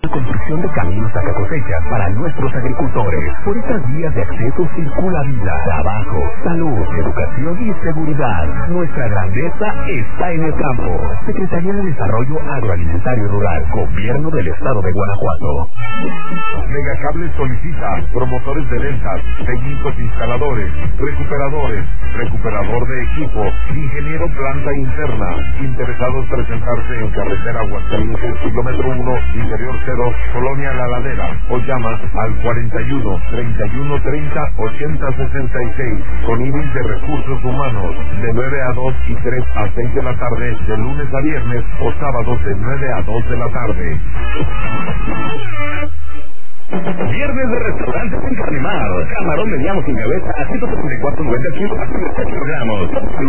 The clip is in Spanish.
Construcción de caminos hasta cosecha para nuestros agricultores. Por estas vías de acceso circula vida, trabajo, salud, educación y seguridad. Nuestra grandeza está en el campo. Secretaría de Desarrollo Agroalimentario y Rural, Gobierno del Estado de Guanajuato. Megacable solicita promotores de ventas, técnicos instaladores, recuperadores, recuperador de equipo, ingeniero planta interna. Interesados presentarse en carretera Aguascalientes, kilómetro 1, interior 0, Colonia La Ladera, o llama al 41 31 30 80 66 con IBIS de Recursos Humanos de 9 a 2 y 3 a 6 de la tarde, de lunes a viernes, o sábados de 9 a 2 de la tarde. Viernes de restaurantes en Carnemar. Camarón mediano sin cabeza a 174.90 kilos a 30 kilogramos.